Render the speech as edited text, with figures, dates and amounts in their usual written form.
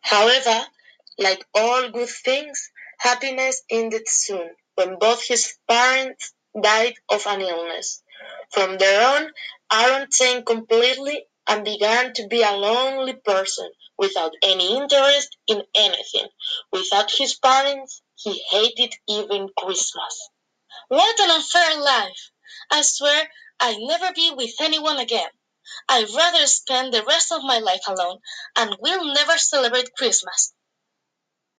However, like all good things, happiness ended soon when both his parents died of an illness. From there on, Aaron changed completely and began to be a lonely person without any interest in anything. Without his parents, he hated even Christmas. What an unfair life! I swear I'll never be with anyone again. I'd rather spend the rest of my life alone and will never celebrate Christmas.